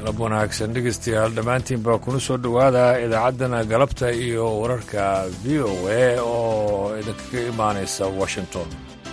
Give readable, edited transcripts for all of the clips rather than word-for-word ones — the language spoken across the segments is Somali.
galab wanaagsan dhegeystayaal dhammaantiin baa kuna soo dhowaada idaacaddana galabta iyo wararka v o a oo idinkaga imaanaysa washington.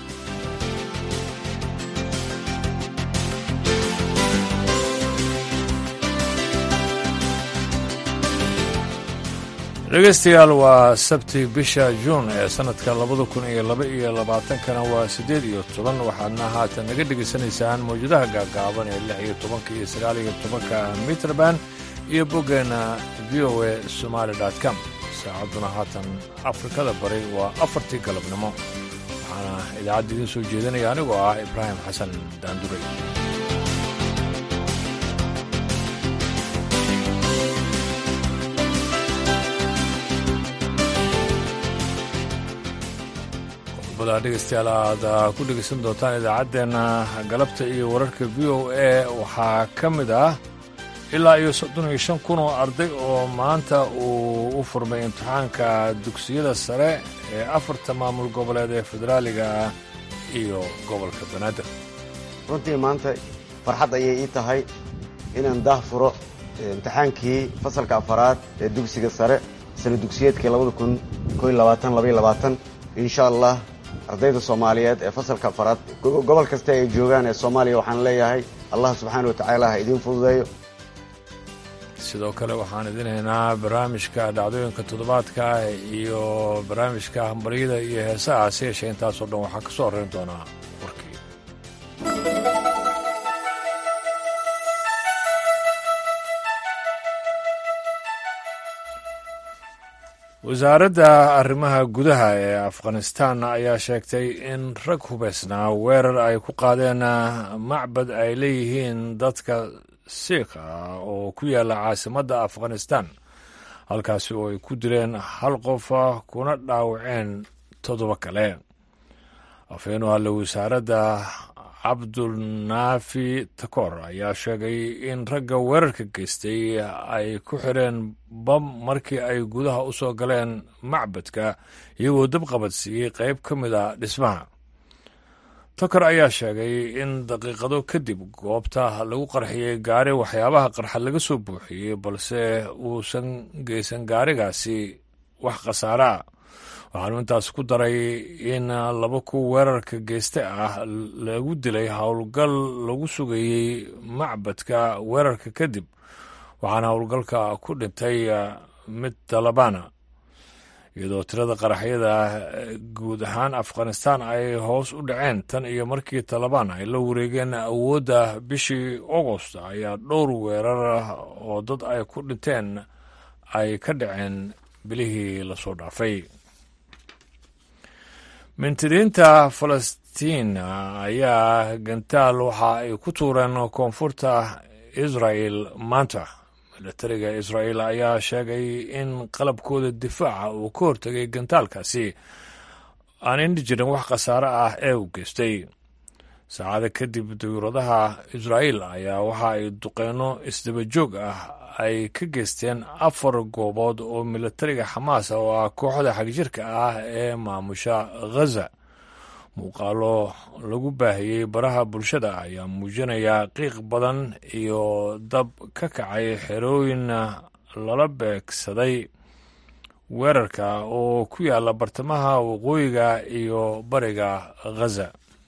dhegeystayaal waa sabti bisha juun ee sannadka 2022kana waa 18 waxaadna haatan naga dhegaysanaysaan mawjadaha gaagaaban ee 16 iyo 19 mitrban iyo boggeena v o a somaali.com. saacadduna haatan afrikada bari waa 4tii galabnimo, waxaana idaacadda idiin soo jeedinaya anigoo ah ibraahim xasan daanduray. dhegeystayaal aad ku dhegeysan doontaan idaacaddeenna galabta iyo wararka v o a waxaa ka mid ah ilaa iyo 35,000 oo arday oo maanta uu u furmay imtixaanka dugsiyada sare ee 4 maamul goboleed ee federaaliga ah iyo gobolka banaadir. runtii maanta farxad ayay ii tahay inaan daah furo imtixaankii fasalka afaraad ee dugsiga sare sano dugsiyeedkii 2021-2022 insha allah ardayda Soomaaliyeed ee fasalka afaraad gobol kasta ay joogaan ee Soomaaliya waxaan leeyahay Allah subhanahu wa ta'ala ha idin fududeeyo. sidoo kale waxaan idin haynaa barnaamijka dhacdooyinka toddobaadka iyo barnaamijka hambaryada iyo heesaha si yeeshee intaasoo dhan waxaa ka soo horreyn doonaa warkii. wasaaradda arrimaha gudaha ee afghanistan ayaa sheegtay in rag hubaysnaa weerar ay ku qaadeen macbad ay leeyihiin dadka siikha oo ku yaalla caasimadda afghanistan, halkaasi oo ay ku dileen 1 qof kuna dhaawaceen 7 kale. afhayeen u hadlay wasaaradda cabdulnaafi takoor ayaa sheegay in ragga weerarka geystay ay ku xidheen bam markii ay gudaha u soo galeen macbadka iyagoo dabqabadsiiyey qayb ka mid a dhismaha. takor ayaa sheegay in daqiiqado kadib goobta lagu qarxiyey gaari waxyaabaha qarxa laga soo buuxiyey, balse uusan geysan gaarigaasi wax khasaare ah. waxaanu intaas ku daray in 2 kuwa weerarka geyste ah lagu dilay howlgal lagu sugayey macbadka weerarka kadib, waxaana howlgalka ku dhintay mid Talibaana, iyadoo tirada qaraxyada guud ahaan afghanistan ay hoos u dhaceen tan iyo markii Taliban ay la wareegeen awoodda bishii Agost ayaa dhowr weerar oo dad ay ku dhinteen ay ka dhaceen bilihii lasoo dhaafay. mintidiinta falastiin ayaa gantaal waxa ay ku tuureen koonfurta israa'el maanta. milatariga israa'el ayaa sheegay in qalabkooda difaaca uu ka hortegay gantaalkaasi aan indi jirin wax khasaare ah ee uu geystay. saacada kadib dawladaha israa'el ayaa waxa ay duqeyno isdaba joog ah ay ka geysteen 4 goobood oo milatariga xamaas oo ah kooxda xagjirka ah ee maamusha ghaza. muuqaalo lagu baahiyey baraha bulshada ayaa muujinaya qiiq badan iyo dab ka kacay xerooyin lala beegsaday weerarka oo ku yaalla bartamaha waqooyiga iyo bariga ghaza.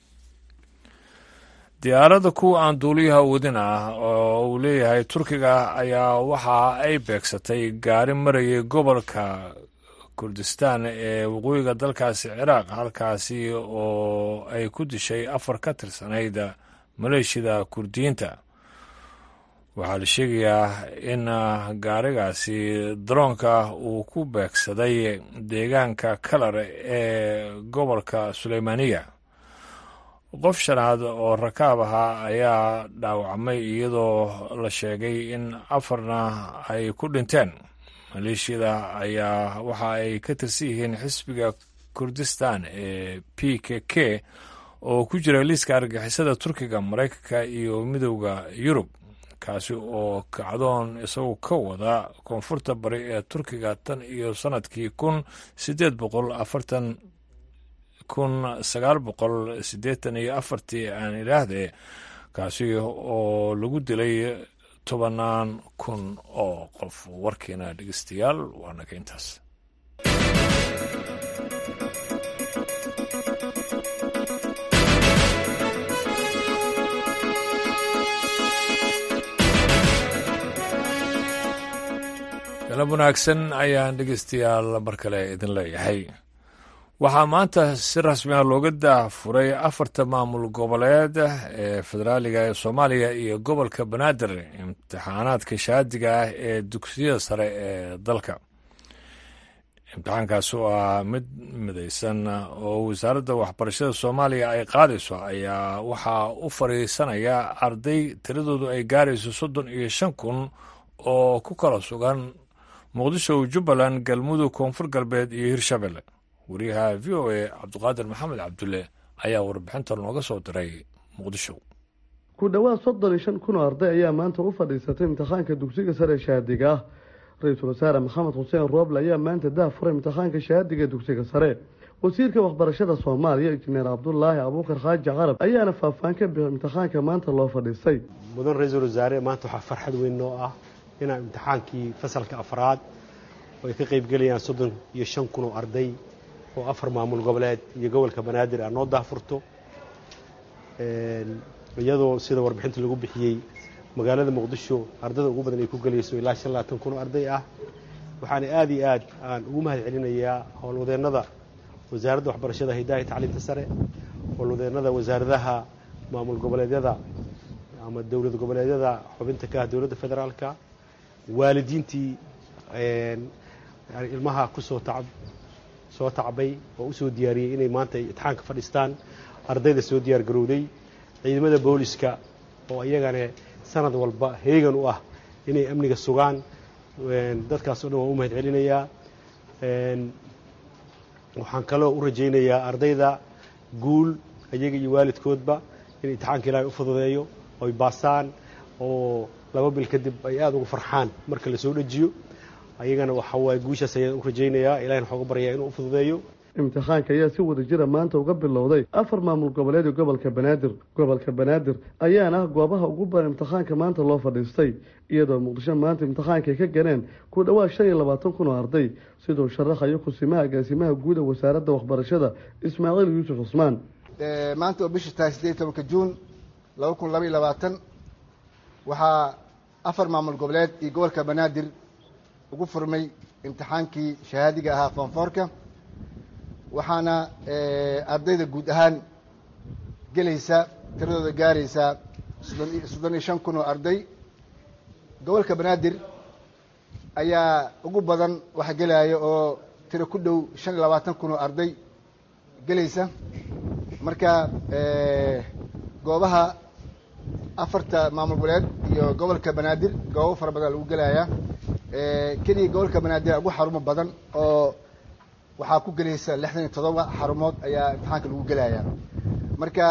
diyaaradda kuwa aan duuliyaha wadin ah oo uu leeyahay turkiga ayaa waxa ay beegsatay gaari marayay gobolka kurdistaan ee waqooyiga dalkaasi ciraaq, halkaasi oo ay ku dishay 4 ka tirsanayd maleeshiyada kurdiyiinta. waxaa la sheegayaa in gaarigaasi daroonka uu ku beegsaday deegaanka kalar ee gobolka Suleymaaniya. qof shanaad oo rakaab ahaa ayaa dhaawacmay iyadoo la sheegay in 4na ay ku dhinteen. maleeshiyada ayaa waxa ay ka tirsan yihiin xisbiga kurdistan ee PKK oo ku jira liiska argagixisada Turkiga, Maraykanka iyo midowda Yurub, kaasi oo kacdoon isagu ka wada koonfurta bari ee Turkiga tan iyo sanadkii 1984 aan idhaahdee, kaasi oo lagu dilay 10,000 oo qof. warkiina dhegeystayaal waa naga intaas. galab wanaagsan ayaan dhegeystayaal mar kale idin leeyahay. waxaa maanta si rasmi ah looga daafuray 4 maamul goboleed ee federaaliga ee Soomaaliya iyo gobolka Banaadir imtixaanaadka shahaadiga ah ee dugsiyada sare ee dalka. imtixaankaas oo ah mid midaysan oo wasaaradda waxbarashada Soomaaliya ay qaadayso ayaa waxaa u fariisanaya arday tiradoodu ay gaarayso 35,000 oo ku kala sugan Muqdisho, Jubbaland, Galmudug, Koonfur Galbeed iyo Hirshabelle. wariyaha VOA Cabdiqaadir Maxamed Cabdulle ayaa warbixintan nooga soo diray Muqdisho. ku dhawaad 35,000 arday ayaa maanta u fadhiisatay imtixaanka dugsiga sare shahaadiga ah. Ra'iisul Wasaare Maxamed Xuseen Rooble ayaa maanta daafuray imtixaanka shahaadiga dugsiga sare. wasiirka waxbarashada Soomaaliya Injineer Cabdullaahi Abuukar Xaaji Carab ayaana faahfaahin ka bixiyay imtixaanka maanta loo fadhiistay. mudan Ra'iisul Wasaare maanta waxaa farxad weyn noo ah inaan imtixaankii fasalka afraad oo ay ka qayb galayaan 35,000 oo arday oo 4 maamul goboleed iyo gobolka Banaadir aan noo daafurto iyadoo sida warbixinta lagu bixiyay magaalada Muqdisho ardayda ugu badan ay ku galayso ilaa 15,000 arday ah. waxaan aad iyo aad aan ugu mahadcelinayaa howlwadeennada wasaaradda waxbarashada hidaha iyo tacliinta sare, howlwadeennada wasaaradaha maamul goboleedyada ama dawlad goboleedyada xubinta ka ah dawladda federaalka, waalidiintii ilmaha ku soo tacbay oo u soo diyaariyay inay maanta imtixaanka fadhiistaan, ardayda soo diyaar garowday, ciidamada booliska oo iyagana sanad walba heegan u ah inay amniga sugaan. dadkaas oo dhan waan u mahadcelinayaa. waxaan kaloo u rajaynayaa ardayda guul ayaga iyo waalidkoodba in imtixaanka ilaahay u fududeeyo oo ay baasaan oo 2 bil kadib ay aad ugu farxaan marka la soo dhajiyo. ayagana waxa way guushaas ayaan u rajaynayaa, ilaahay wuxuu baryaa inuu u fududeeyo. imtixaanka ayaa si wada jira maanta uga bilowday 4 maamul goboleed ee gobolka Banaadir. gobolka Banaadir ayaana goobaha ugu badan imtixaanka maanta loo fadhiistay, iyadoo Muqdisho maanta imtixaanka ay ka galeen ku dhawaad 25,000 oo arday, sidoo sharaxayo kusimaha agaasimaha guud ee wasaaradda waxbarashada Ismaaciil Yuusuf Cusmaan. maanta oo bisha 18 Juun 2022 waxaa 4 maamul goboleed iyo gobolka Banaadir ugu furmay imtixaankii shahaadiga ahaa foonfoorka. waxaana ardayda guud ahaan gelaysa tiradooda gaaraysa 35,000 oo arday. gobolka Banaadir ayaa ugu badan waxa gelaya oo tiro ku dhow 25,000 oo arday gelaysa. marka goobaha 4 maamul goboleed iyo gobolka Banaadir goobo fara badan lagu gelaya. kaliya gobolka Banaadir ugu xarumo badan oo waxaa ku gelaysa 67 xarumood ayaa imtixaanka lagu gelaya. marka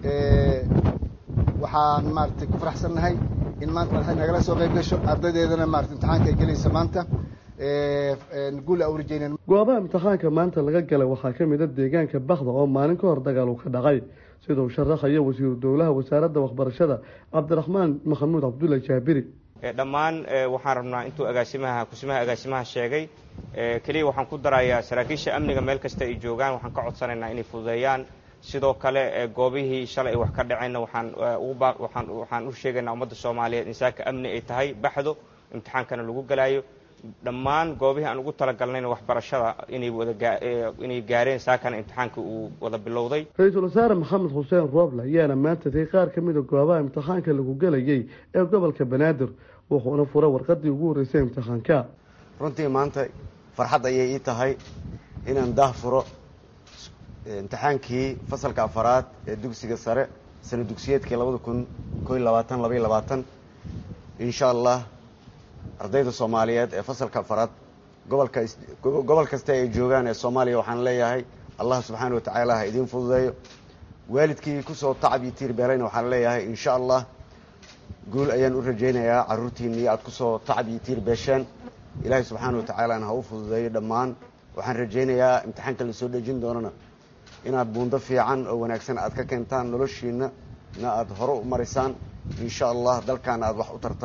waxaan maartay ku faraxsanahay in maanta waxay nagala soo qayb gasho ardaydeedana maartay imtixaanka ay gelaysa maanta guul u rajeynayna. goobaha imtixaanka maanta laga galay waxaa ka mid ah deegaanka Baxda oo maalin ka hor dagaal ka dhacay, sidoo sharaxayo wasiir dowlaha wasaaradda waxbarashada Cabdiraxmaan Maxamuud Cabdulle Jaabiri. dhammaan waxaan rabnaa intuu kusimaha agaasimaha sheegay kaliya waxaan ku darayaa saraakiisha amniga meel kasta ay joogaan waxaan ka codsanaynaa inay fududeeyaan. sidoo kale goobihii shalay wax ka dhacayna waxaan u sheegaynaa ummadda Soomaaliyeed in saaka amni ay tahay Baxdo imtixaankana lagu galaayo. dhammaan goobihii aan ugu talagalnayna waxbarashada inay gaareen saakana imtixaanka uu wada bilowday. Ra'iisul Wasaare Maxamed Xuseen Rooble ayaana maanta qaar ka mid ah goobaha imtixaanka lagu galayay ee gobolka Banaadir wuxuuna furay warqadii ugu horeysay imtixaanka. runtii maanta farxad ayay ii tahay inaan daafuro imtixaankii fasalka afraad ee dugsiga sare sano dugsiyeedkii 2021-2022 insha Allah ardayda Soomaaliyeed ee fasalka afraad gobol kasta ay joogaan ee Soomaaliya waxaan leeyahay Allah subhanahu wa ta'ala ha idin fududeeyo. waalidkii ku soo tacab iyo tiir beelayna waxaan leeyahay insha Allah guul ayaan u rajaynayaa caruurtiinii aad ku soo tacab iyo tiir beesheen. ilaahay subhanahu wa ta'ala ha u fududeeyo dhammaan. waxaan rajaynayaa imtixaanka la soo dhajin doonana inaad buundo fiican oo wanaagsan aad ka keentaan noloshiina aad hore u marisaan insha Allah dalkan aad wax u tartaan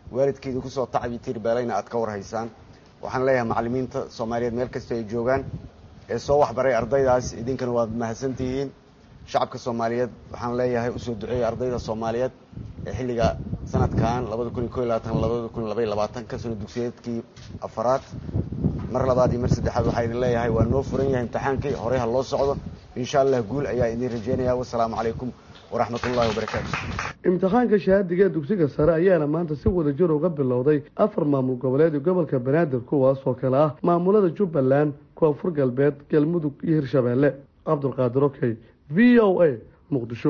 waalidkeedii kusoo tacbi tirbeelayna aad ka warhaysaan. waxaan leeyahay macallimiinta soomaaliyeed meel kasta ay joogaan ee soo waxbaray ardaydaas idinkana waad mahadsantihiin. shacabka soomaaliyeed waxaan leeyahay usoo duceeyay ardayda soomaaliyeed ee xilliga sanadkan 2021-2022 ka sano dugsiyeedkii afaraad. mar labaad iyo mar saddexaad waxaa idin leeyahay waa noo furan yahay imtixaankii horey ha loo socdo insha allah guul ayaa idin rajeynaya. wassalaamu calaykum waraxmatullaahi wabarakaatu. imtixaanka shahaadiga ee dugsiga sare ayaana maanta si wadajir uga bilowday 4 maamul goboleed ee gobolka banaadir kuwaas oo kale ah maamulada jubbaland, koonfur galbeed, galmudug iyo hirshabeelle. cabdulqaadir okey, v o a, muqdisho.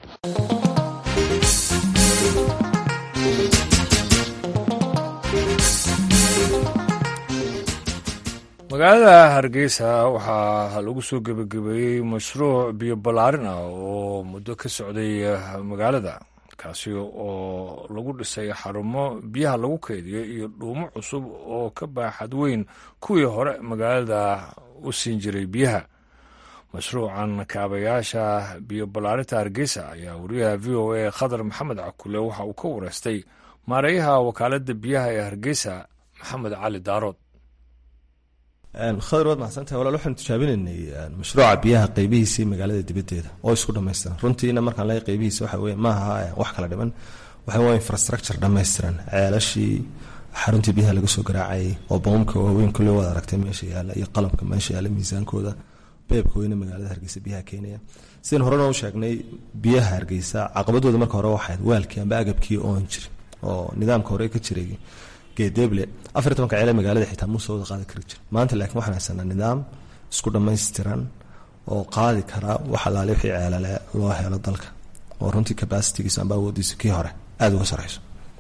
magaalada hargeysa waxaa lagu soo gebagabeeyey mashruuc biyo ballaarin ah oo muddo ka socday magaalada, kaasi oo lagu dhisay xarumo biyaha lagu keydiyo iyo dhuumo cusub oo ka baaxad weyn kuwii hore magaalada u siin jiray biyaha. mashruucan kaabayaasha biyo ballaarinta hargeysa ayaa wariyaha v o a khadar maxamed cakule waxa uu ka wareystay maareeyaha wakaaladda biyaha ee hargeysa maxamed cali daarood. khadar waad mahadsantahay walaal. waxaanu tijaabinaynay mashruuca biyaha qaybihiisii magaalada dibaddeeda oo isku dhammaystiran. runtiina markaan leeyahay qaybihiisa waxa weeye maaha wax kala dhiman, waxa waa infrastructure dhammaystiran. ceelashii, xaruntii biyaha laga soo garaacayay oo boomka waaweyn kulli waad aragtay meesha yaalla, iyo qalabka meesha yaalla, miisaankooda, beebka weyne magaalada hargeysa biyaha keenaya. sidaan horena u sheegnay, biyaha hargeysa caqabadooda marka hore waxayd waalkii amba agabkii oon jirin oo nidaamka hore ka jiray geedeeble 14 ceel magaalada xitaa muuse wada qaadi kari jir. maanta laakiin waxaan haysanaa nidaam isku dhammaystiran oo qaadi kara wax alaale wixii ceelale loo helo dalka, oo runtii capacity-giisa amba awoodiisa kii hore aada uga sareyso.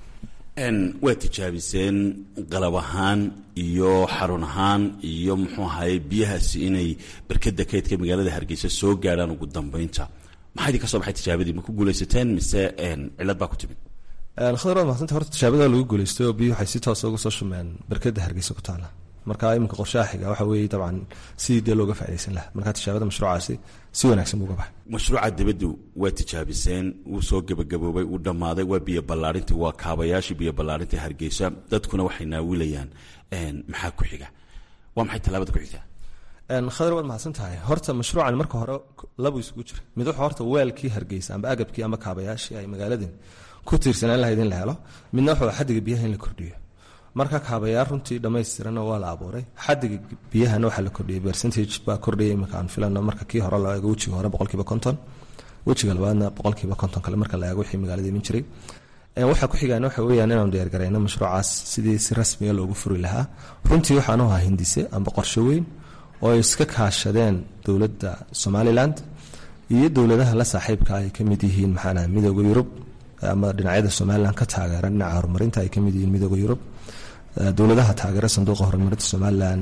waa tijaabiseen qalab ahaan iyo xarun ahaan iyo muxuu ahaye biyahaasi inay barkada kaydka magaalada hargeysa soo gaadhaan ugu dambeynta. maxaa idin ka soo baxay tijaabadii? ma ku guulaysateen mise cilad baa ku timid? khadar waad mahadsantahay. horta tijaabada lagu guulaystay oo biyuhu waxay si toosa uga soo shumeen barkada hargeysa ku taala. marka iminka qorshaha xiga waxa weeye dabcan sidii dee looga faaidaysan lahaa. marka tijaabada mashruucaasi si wanaagsan buu uga baxay. mashruuca dibaddu waa tijaabiseen, wuu soo gebagaboobay, wuu dhammaaday, waa biyo ballaarintii, waa kaabayaashii biyo ballaarinta hargeysa. dadkuna waxay naawilayaan maxaa ku xiga? waa maxay tallaabada ku xigtaa? khadar waad mahadsan tahay. horta mashruucan marka hore laba isugu jira. mid wuxuu horta weelkii hargeysa amba agabkii amba kaabayaashii ay magaaladin ku tiirsanaan lahayd in la helo. midna wuxuu xadiga biyaha in la kordhiyo. marka kaabayaal runtii dhammaystiranna waa la abuuray. xadiga biyahana waxaa la kordhiyey, percentage baa kordhiyay. imika aan filano marka kii hore la eego wejiga hore 50%, wejiga labaadna 50% kale marka la eego wixii magaalada iman jiray. waxaa ku xigaan waxa weeyaan inaanu diyaargarayno mashruucaas sidii si rasmiga loogu furi lahaa. runtii waxaanu ahaa hindise amba qorshe weyn oo ay iska kaashadeen dowladda Somaliland iyo dowladaha la saaxiibka ay ka mid yihiin maxaana midowga Yurub ama dhinacyada Somaliland ka taageeran dhinaca horumarinta ay ka mid yihiin midowga Yurub, dowladaha taageera sanduuqa horumarinta Somaliland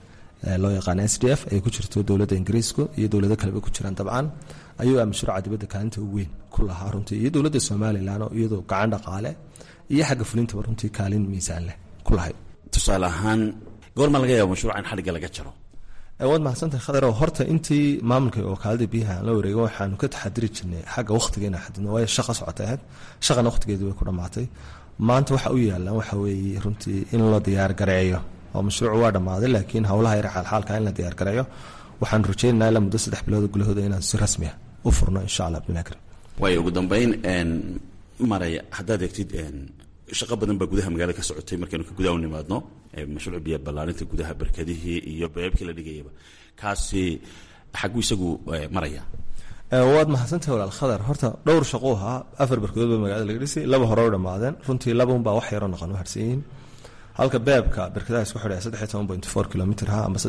ee loo yaqaan SDF ay ku jirto dowladda Ingiriiska iyo dowlado kale ku jiraan. dabcan ayuu mashruuca dibadda kaalinta ugu weyn ku lahaa runtii, iyo dowladda Somaliland oo iyadoo gacan dhaqaale iyo xagga fulinta runtii kaalin miisaan leh ku lahayd. tusaale ahaan goorma laga yaabo mashruuca in xadhigga laga jaro? waad mahadsantahay khadar. horta intii maamulka wakaalada biyaha aan la wareego waxaanu ka taxadiri jirnay xagga waqtiga inaan xadidno, waayo shaqa socotay ahayd. shaqana waqtigeedu way ku dhammaatay. maanta waxa u yaalaan waxa weeye runtii in la diyaar gareeyo oo mashruucu waa dhammaaday, laakiin howlaha yar xaalxaalka in la diyaar gareeyo. waxaan rajaynaynaa ilaa muddo 3 bilood gudahooda inaan si rasmi ah u furno insha allah binaag. waayo ugu dambeyn maray haddaad eegtid shaqo badan baa gudaha magaalada ka socotay. markaynu ka gudaha u nimaadno mashruuc biyo ballaarinta gudaha barkadihii iyo beebkii la dhigayaba, kaasi xaguu isagu maraya? waad mahadsantahay walaal khadar. horta dhowr shaqo ahaa, 4 barkadood baa magaalada laga dhisay, 2 hore u dhammaadeen. runtii 2 unbaa wax yaroo noqon u harsan yihiin. halka beebka barkadaha isku xidhaya 13.4 kilomitir ha amba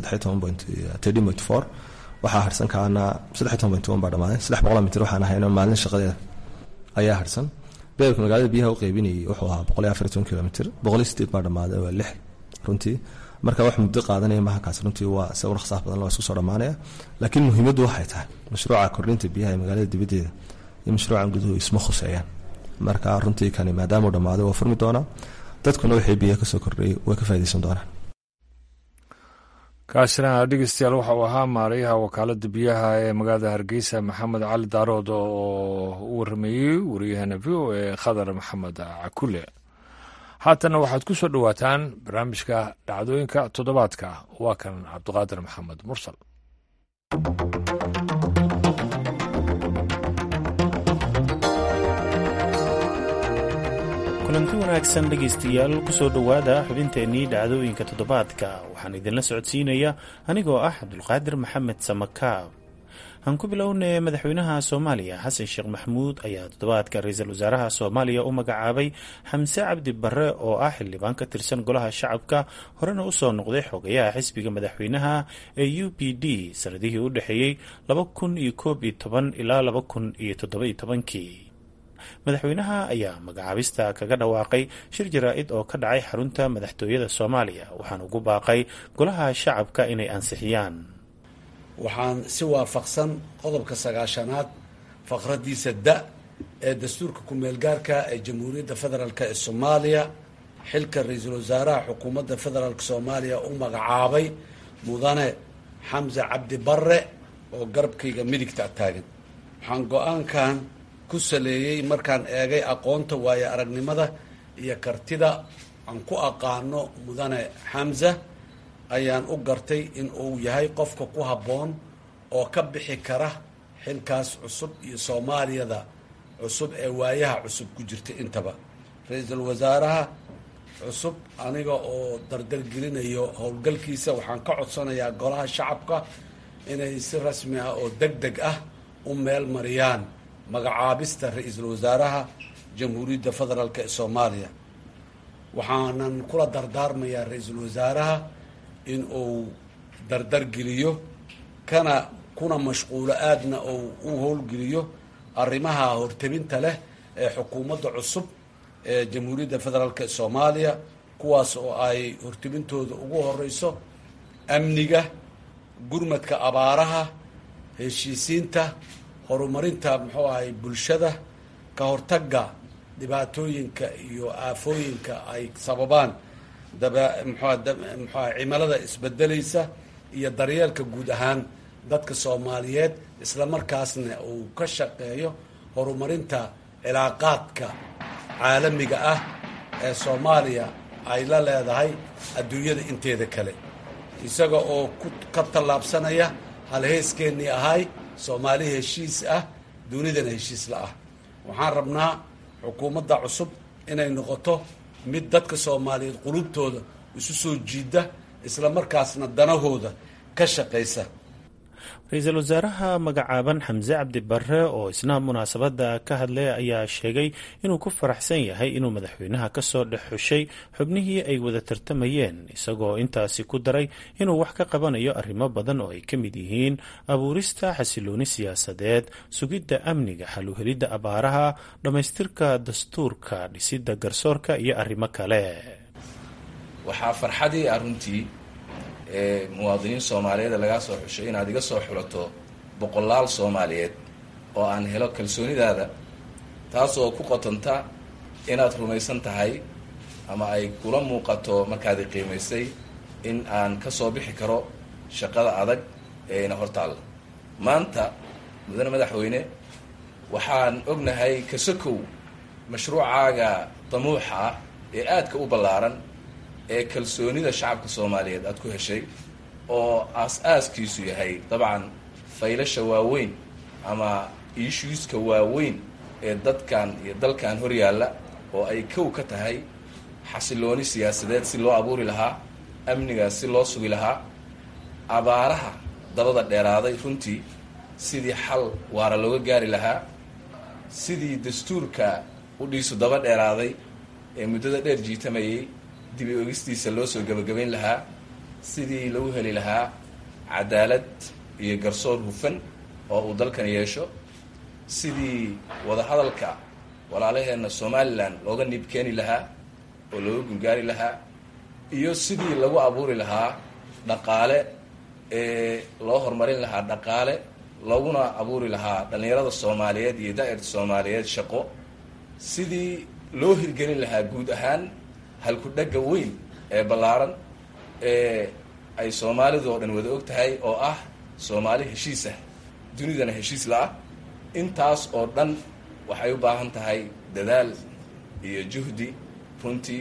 13.4 waxaa harsan kaana 13.1 baa dhamaaday. 300 mitir waxaan ahayno maalin shaqadeeda ayaa harsan. beebka magaalada biyaha u qaybinayay wuxuu ahaa 140 kilomitir, 108 baa dhamaaday, waa 6 runtii. marka wax muddo qaadanaya maaha kaas. runtii waa sawir khsaaf badan loo isku soo dhamaanaya, laakiin muhiimaddu waxay tahay mashruuca kordhinta biyaha ee magaalada dibaddeeda iyo mashruucan guduhu isma khuseeyaan. marka runtii kani maadaama uu dhammaaday waa furmi doonaa, dadkuna wixii biyaha ka soo kordhayay way ka faa'iidaysan doonaan. kaasina dhegeystayaal waxa uu ahaa maareeyaha wakaaladda biyaha ee magaalada hargeysa maxamed cali daarood oo u warameeyey wariyahana v o a khadar maxamed cakule. haatanna waxaad ku soo dhowaataan barnaamijka dhacdooyinka toddobaadka waa kan cabdiqaadir maxamed mursal. kulanti wanaagsan dhegaystayaal kusoo dhowaada xubinteennii dhacdooyinka toddobaadka waxaan idinla socodsiinaya anigoo ah cabdulqaadir maxamed samakaab. aan ku bilownay madaxweynaha soomaaliya xasan sheekh maxamuud ayaa toddobaadka ra-iisul wasaaraha soomaaliya u magacaabay xamse cabdi barre oo ah xildhibaan ka tirsan golaha shacabka horena usoo noqday xogayaha xisbiga madaxweynaha ee u p d sanadihii u dhexeeyey 2011 ilaa 2017. madaxweynaha ayaa magacaabista kaga dhawaaqay shir jaraa-id oo ka dhacay xarunta madaxtooyada soomaaliya waxaana ugu baaqay golaha shacabka inay ansixiyaan. waxaan si waafaqsan qodobka 9aad faqradiisa da ee dastuurka ku-meelgaarka ee jamhuuriyadda federaalk ee soomaaliya xilka ra-iisul wasaaraha xukuumadda federaalk soomaaliya u magacaabay mudane xamse cabdi barre oo garabkayga midigta taagan. waxaan go-aankan ku saleeyey markaan eegay aqoonta waayo aragnimada iyo kartida aan ku aqaano mudane xamse ayaan u gartay in uu yahay qofka ku habboon oo ka bixi kara xilkaas cusub iyo soomaaliyada cusub ee waayaha cusub ku jirta intaba. ra-iisul wasaaraha cusub aniga oo dardargelinayo howlgalkiisa waxaan ka codsanayaa golaha shacabka inay si rasmi ah oo deg deg ah u meel mariyaan magacaabista ra-iisul wasaaraha jamhuuriyadda federaalk ee soomaaliya. waxaanan kula dardaarmayaa ra-iisul wasaaraha in uu dardargeliyo kuna mashquulo aadna oo u howlgeliyo arrimaha hortebinta leh ee xukuumadda cusub ee jamhuuriyadda federaalk ee soomaaliya, kuwaas oo ay hortebintooda ugu horeyso amniga, gurmadka abaaraha, heshiisiinta, horumarinta muxuu ahay bulshada, ka hortagga dhibaatooyinka iyo aafooyinka ay sababaan cimilada isbedelaysa iyo daryeelka guud ahaan dadka soomaaliyeed, isla markaasna uu ka shaqeeyo horumarinta cilaaqaadka caalamiga ah ee soomaaliya ay la leedahay adduunyada inteeda kale, isaga oo ka tallaabsanaya halheeskeenii ahay soomaali heshiis ah dunidana heshiis la ah. waxaan rabnaa xukuumadda cusub inay noqoto mid dadka soomaaliyeed qulubtooda isu soo jiida, isla markaasna danahooda ka shaqaysa. ra-iisul wasaaraha magacaaban xamse cabdi barre oo isna munaasabadda ka hadlay ayaa sheegay inuu ku faraxsan yahay inuu madaxweynaha ka soo dhex xushay xubnihii ay wada tartamayeen, isagoo intaasi ku daray inuu wax ka qabanayo arrimo badan oo ay ka mid yihiin abuurista xasilooni siyaasadeed, sugidda amniga, xaluhelidda abaaraha, dhammaystirka dastuurka, dhisidda garsoorka iyo arrimo kale. waxaa farxadii aruntii muwaadiniin soomaaliyeed lagaa soo xushay inaad iga soo xulato boqolaal soomaaliyeed oo aan helo kalsoonidaada, taas oo ku qotanta inaad rumaysan tahay ama ay kula muuqato markaad i qiimaysay in aan ka soo bixi karo shaqada adag ee ina hortaalla. maanta mudane madaxweyne, waxaan ognahay kasakow mashruucaaga damuuxa ah ee aadka u ballaaran ee kalsoonida shacabka soomaaliyeed aad ku heshay, oo aas-aaskiisu yahay dabcan faylasha waaweyn ama issueska waaweyn ee dadkan iyo dalkan hor yaalla, oo ay kow ka tahay xasilooni siyaasadeed si loo abuuri lahaa, amnigaas si loo sugi lahaa, abaaraha dabada dheeraaday runtii sidii xal waara looga gaari lahaa, sidii dastuurka u dhiisu daba dheeraaday ee muddada dheer jiitamayay dibi ogistiisa loo soo gebagabayn lahaa, sidii lagu heli lahaa cadaalad iyo garsoor hufan oo uu dalkan yeesho, sidii wadahadalka walaalaheenna somalilan looga niib keeni lahaa oo looga gungaari lahaa, iyo sidii lagu abuuri lahaa dhaqaale loo horumarin lahaa dhaqaale looguna abuuri lahaa dhallinyarada soomaaliyeed iyo daa'irta soomaaliyeed shaqo, sidii loo hirgelin lahaa guud ahaan halku-dhagga weyn ee ballaaran ee ay soomaalidu oo dhan wada og tahay oo ah soomaali heshiis ah, dunidana heshiis la-ah. intaas oo dhan waxay u baahan tahay dadaal iyo juhdi runtii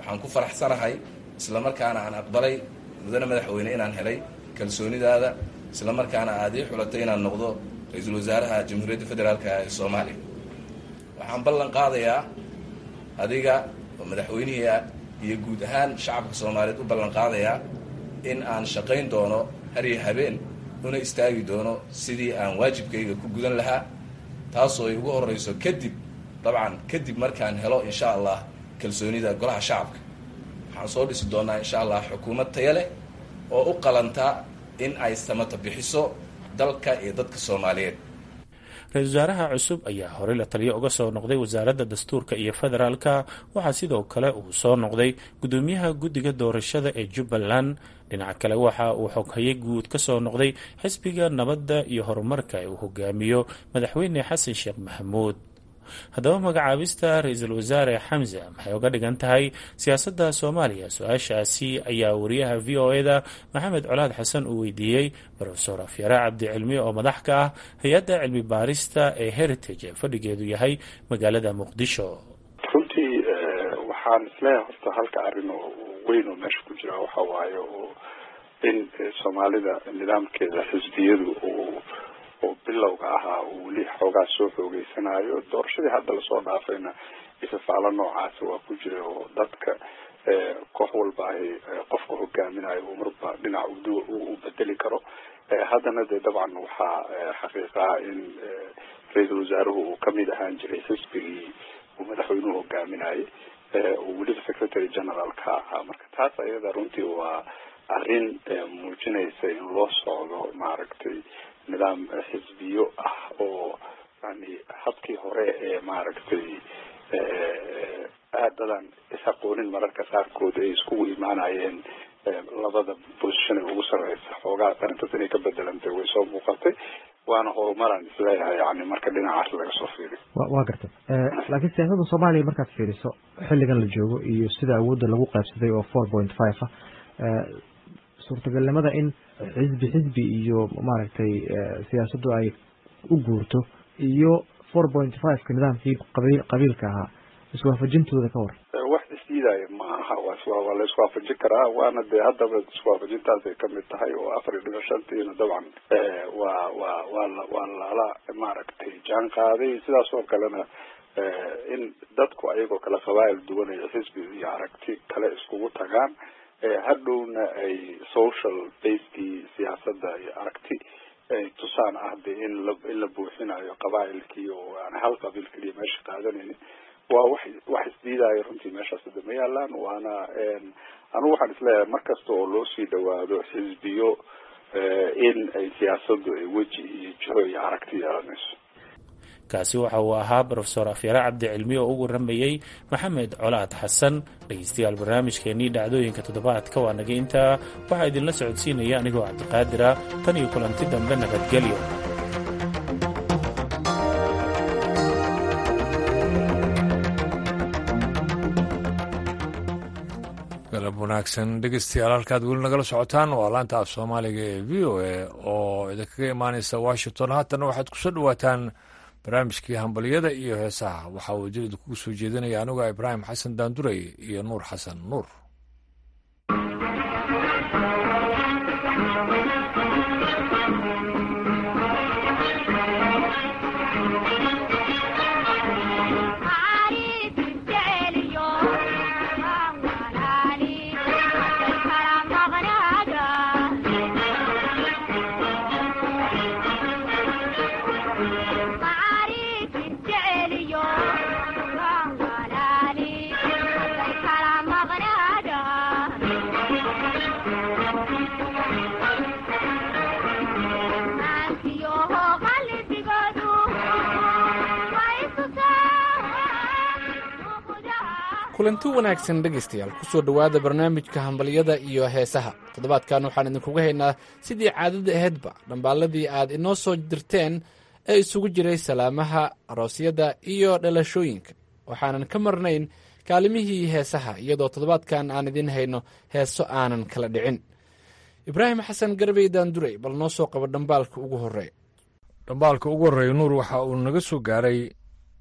waxaan ku faraxsanahay islamarkaana aan aqbalay mudane madaxweyne inaan helay kalsoonidaada islamarkaana aad ii xulatay inaan noqdo ra-iisul wasaaraha jamhuuriyadda federaalka ee soomaaliya. waxaan ballan qaadayaa adiga oo madaxweynihii ah iyo guud ahaan shacabka soomaaliyeed u ballan qaadayaa in aan shaqayn doono har iyo habeen una istaagi doono sidii aan waajibkayga ku gudan lahaa, taasoo ay ugu horreyso kadib markaan helo insha allah kalsoonida golaha shacabka. waxaan soo dhisi doonaa insha allah xukuumad taya leh oo u qalanta in ay samata bixiso dalka iyo dadka soomaaliyeed. ra-iisul wasaaraha cusub ayaa horey la taliyo uga soo noqday wasaaradda dastuurka iyo federaalka. waxaa sidoo kale uu soo noqday gudoomiyaha guddiga doorashada ee jubbaland. dhinaca kale waxa uu xoghaye guud ka soo noqday xisbiga nabadda iyo horumarka ee uu hogaamiyo madaxweyne xasan sheekh maxamuud. haddaba magacaabista ra-iisul wasaare xamse maxay uga dhigan tahay siyaasadda soomaaliya? su-aashaasi ayaa wariyaha v o e da maxamed colaad xasan uu weydiiyey rofesor afyare cabdicilmi oo madax ka ah hay-adda cilmi baarista ee heritage ee fadhigeedu yahay magaalada muqdisho. runtii waxaan isleeyahay horta halka arrin oo weyn oo meesha ku jira waxa waaye oo in soomaalida nidaamkeeda xisbiyadu oo bilowga ahaa uu weli xoogaa soo xoogeysanayo. doorashadii hadda lasoo dhaafayna ifafaalo noocaasa waa ku jira oo dadka koox walba ay qofka hogaaminayo uu marba dhinac u bedeli karo. haddana dee dabcan waxaa xaqiiqaha in ra-iisul wasaaruhu uu kamid ahaan jiray xisbigii uu madaxweynuhu hogaaminayay oo weliba secretary general ka ahaa. marka taas ayada runtii waa arrin muujinaysa in loo socdo maaragtay nidaam xisbiyo ah oo yani habkii hore ee maaragtay aadadan is-aqoonin mararka qaarkood ay iskugu imaanayeen labada position ee ugu sareysa. xoogaa arrintaas inay ka bedelantay way soo muuqatay, waana horumaraan isleeyahay yani marka dhinacaas laga soo fiiriyo. waa gartay. laakiin siyaasadda soomaaliya markaad fiiriso xilligan la joogo iyo sida awoodda lagu qaybsaday oo 4.5 ah, suurtagalnimada in xisbi iyo maaragtay siyaasaddu ay u guurto iyo 4.5ka nidaamkii qabiilka ahaa iswaafajintooda ka war. wax isdiidaya ma aha, waa la iswaafajin karaa, waana dee haddaba iswaafajintaasay kamid tahay oo 4.5 dabcan waa lala maaragtay jaan qaaday. sidaas oo kalena in dadku ayagoo kala qabaayil duwanaya xisbi iyo aragti kale iskugu tagaan, hadhowna ay social basekii siyaasadda iyo aragti ay tusaan ah de in la buuxinayo qabaa'ilkii oo aan hal qabiil keliya meesha qaadanaynin. waa wax isdiidaayo runtii meeshaas hadda ma yaalaan. waana anigu waxaan isleeyahay markasta oo loo sii dhawaado xisbiyo in ay siyaasaddu ay weji iyo jiho iyo aragti yeelanayso. kaasi waxa uu ahaa rofesor afyare cabdicilmi oo ugu waramayey maxamed colaad xasan. dhegeystayaal barnaamijkeenii dhacdooyinka toddobaadka waa naga intaa. waxaa idinla socodsiinaya anigoo cabdiqaadira. tan iyo kulanti dambe nabadgelyo. galab wanaagsan dhegeystayaal, halkaad weli nagala socotaan waa laanta af soomaaliga ee v o a oo idinkaga imaaneysa washington. haatana waxaad kusoo dhawaataan barnaamijkii hambaliyada iyo heesaha. waxaa uu jilid kugu soo jeedinaya anigu ibraahim xasan daanduray iyo nuur xasan nuur. kulanti wanaagsan dhegaystayaal, kusoo dhowaada barnaamijka hambalyada iyo heesaha. toddobaadkan waxaan idinkuga haynaa sidii caadada ahaydba dhambaalladii aad inoo soo dirteen ee isugu jiray salaamaha, aroosyada iyo dhalashooyinka. waxaanan ka marnayn kaalimihii heesaha, iyadoo toddobaadkan aan idin hayno heeso aanan kala dhicin. ibraahim xasan garbey daanduray, bal noo soo qabo dhambaalka ugu horreeya. dhambaalka ugu horreeya nuur waxa uu naga soo gaaray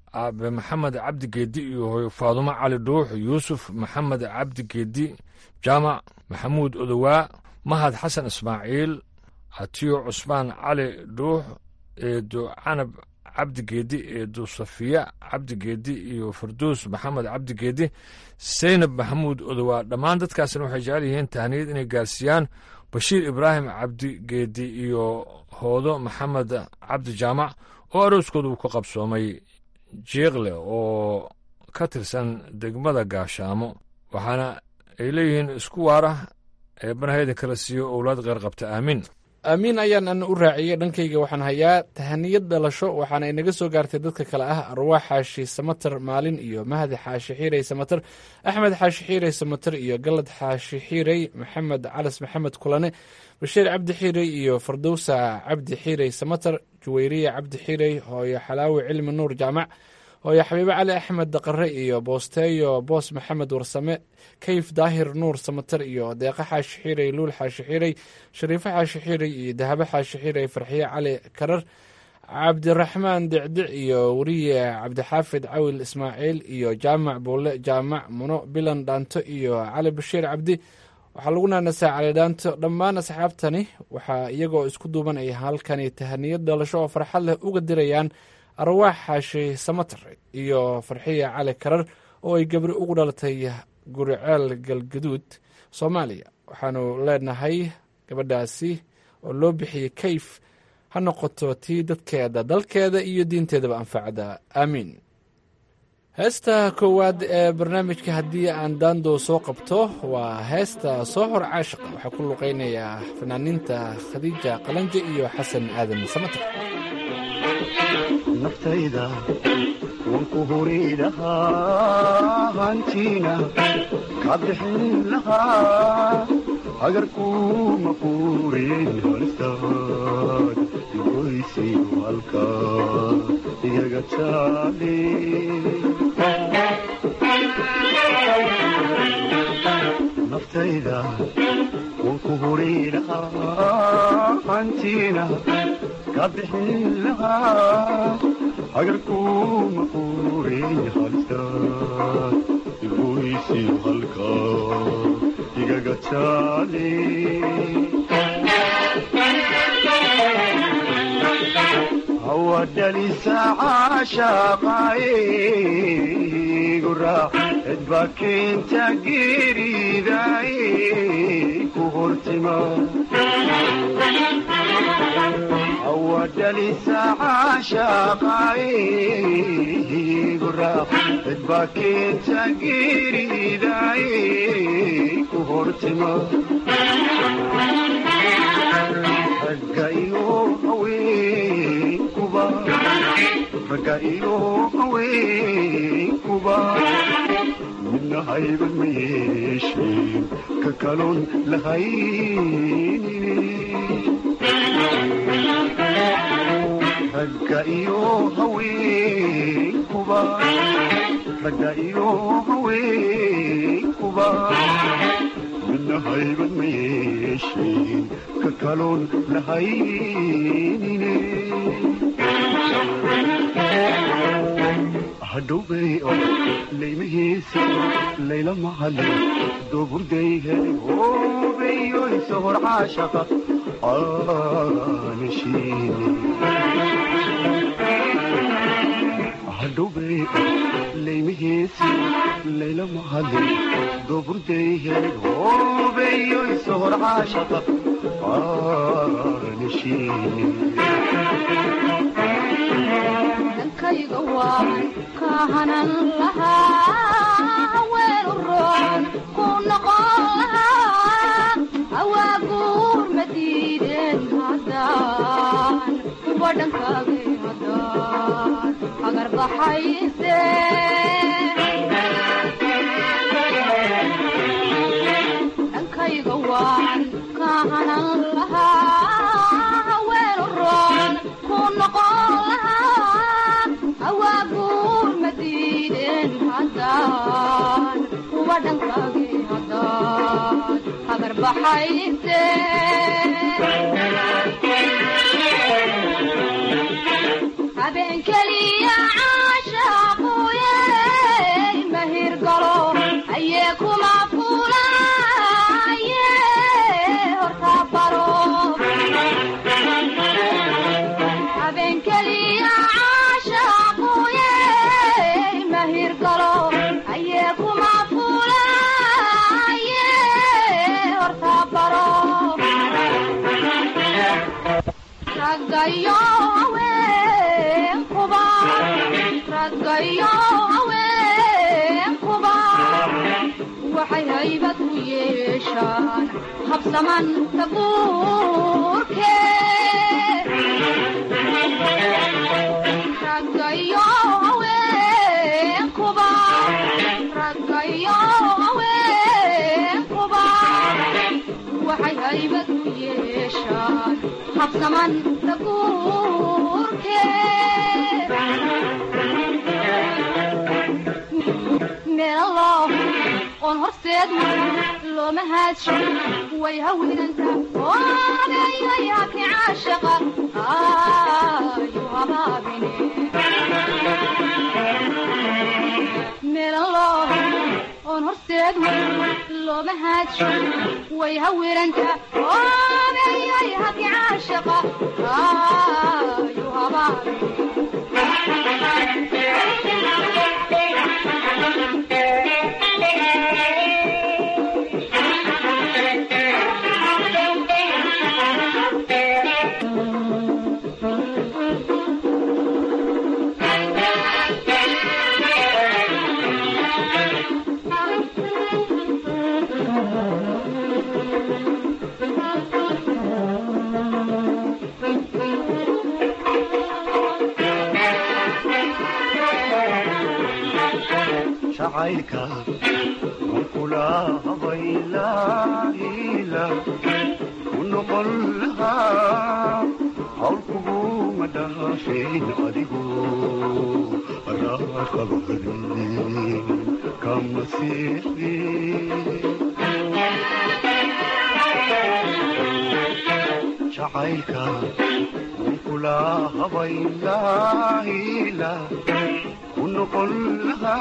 aabe maxamed cabdi geedi iyo hooyo faadumo cali dhuux yuusuf maxamed cabdi geedi jaamac maxamuud odowaa mahad xasan ismaaciil atiyo cusmaan cali dhuux eedo canab cabdigeedi eedo safiya cabdigeedi iyo farduus maxamed cabdigeedi saynab maxamuud odowaa dhammaan dadkaasina waxay jecel yihiin tahniyad inay gaarsiiyaan bashiir ibraahim cabdigeedi iyo hoodo maxamed cabdi jaamac oo arooskooda uu ka qabsoomay jiiqle oo ka tirsan degmada gaashaamo waxaana ay leeyihiin isku waara eebbanaha kala siiyo owlaad qeyr qabta aamiin aamiin ayaan ana u raaciyey dhankayga waxaan hayaa tahaniyad dhalasho waxaana inaga soo gaartay dadka kale ah arwaax xaashi samatar maalin iyo mahdi xaashi xiirey samatar axmed xaashi xiirey samatar iyo galad xaashi xiirey maxamed calas maxamed kulane bashiir cabdi xiirey iyo fardowsa cabdi xiirey samatar juwayriya cabdi xiirey hooyo xalaawi cilmi nuur jaamac hooyo xabiibe cali axmed daqare iyo boosteeyo boos maxamed warsame kayf daahir nuur samatar iyo deeqa xaashi xiirey luul xaashi xiirey shariifo xaashi xiirey iyo dahabo xaashi xiirey farxiye cali karar cabdiraxmaan dicdic iyo weriye cabdixaafid cawil ismaaciil iyo jaamac buule jaamac muno bilan dhaanto iyo cali bashiir cabdi waxaa lagu naanasaa cali dhaanto dhammaan asxaabtani waxaa iyagoo isku duuban ay halkani tahaniyad dhalasho oo farxad leh uga dirayaan arwaax xaashi samatar iyo farxiya cali karar oo ay gabri ugu dhalatay guriceel galgaduud soomaaliya waxaanu leenahay gabadhaasi oo loo bixiyey kayf ha noqoto tii dadkeeda dalkeeda iyo diinteedaba anfacda aamiin heesta koowaad ee barnaamijka haddii aan daando soo qabto waa heesta soo hor caashiqa waxaa ku luqaynayaa fanaaniinta khadiija qalanje iyo xasan aadan samatar naftayda waan ku huri lahaa hantiina ka bixin lahaa agarkuma quuriyen halistaad igoysi halka igaga jaale naftayda waan ku huri lahaa hantiina ka bixin lahaa agarkuma quuriyen halistaad igoysi halka igaga jaale hawadhalisa caashaqaaye guraac cidba keenta geeridaaye ku hortima hawadhalisa caashaqaaye guraac cidba keenta geeridaaye ku hortima ragga iyo haweenkuba ragga iyo haweenkuba midna haybad ma yeesheen ka kaloon lahaynine ragga iyo haweenkuba ragga iyo haweenkuba midna haybad ma yeesheen ka kaloon lahaynine hadhowbay oo laymahiisa layla mahale dooburday helay hoobeyo isahor caashaqa aanashiine hadhowbay oo laymahiisa layla mahale dooburday helay hoobeyo isahor caashaqa aanashiine dankayga waan ka hanan lahaa haween u roon ku noqon lahaa awaaguur ma diideen haddaan kuwa dhankaagay haddaan agar baxayse dankayga waan ka hanan lahaa haween u roon ku noqon lahaa awaaguur ma diideen haddaan kuwa dhankaagay haddaan agar baxayse habeen keliya caasha kuma fuulaaye horta baro habeen keliya caashaaquye mahir galo aye kuma fuulaaye horta baro raggayo haweenkuba raggayo haweenkuba waxay haybad u yeeshaan habsaman tabuurke raggayo haweenkuba raggayo haweenkuba waxay haybad u yeeshaan habsaman tabuurke meelo on horseed looma haadsho way hawinanta oogayaya ki caashaqa ayu habaabine meelo on horseed looma haadsho way hawinanta oogayaya ki caashaqa ayu habaabine شعيرك وكلها ضيلا ونقول لها حولكم مدافين أدقوا الراقب هذي كم سيري شعيرك وكلها ضيلا ونقول لها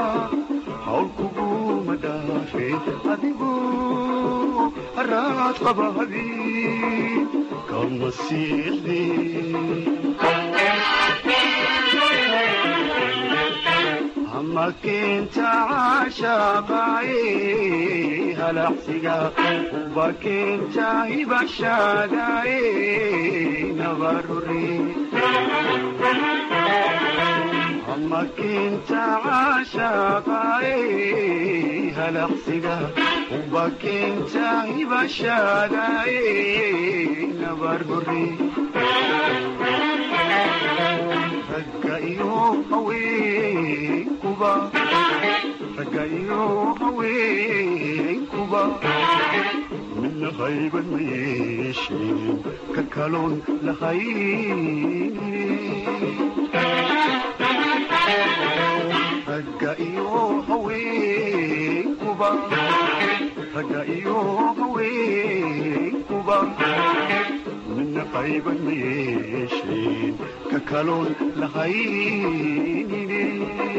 حولكم مدافع أذيبوا الرات قبهذي كم السيدي أما كنت عاشقاي هالحسيقا وبكنت عيبشاقاي نبرري أما كنت عاشقاي هالحسيقا وبكنت عيبشاقاي نبرري رجعيو هويكوبا رجعيو هويكوبا من غيب الميشي كالكالون لخيني رجعيو هويكوبا رجعيو هويكوبا من غيب الميشي كالكالون لخيني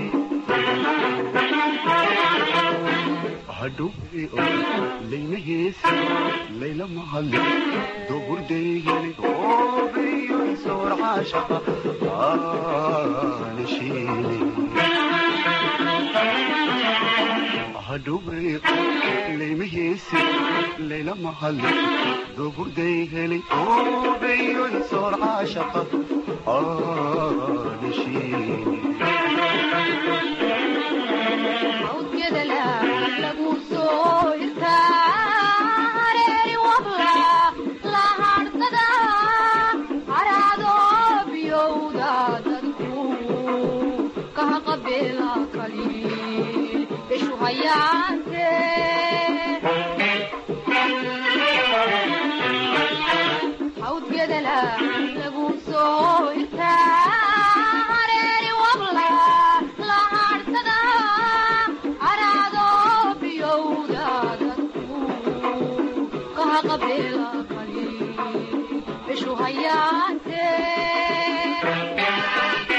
هدوء لينهيس ليلة محلي دور ديالي غوبي يسور عاشقة نشيني هدوء لينهيس ليلة محلي دور ديالي غوبي يسور عاشقة نشيني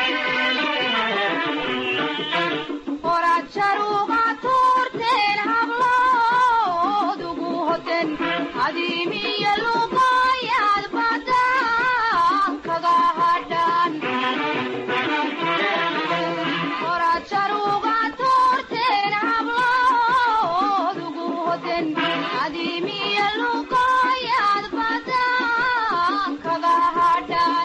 Ora charuga turten hablo adimiya luqayaad badan kaga hadhan orajaruga toorteen hablood ugu hoden adimiya luqayaad badan kaga hadhan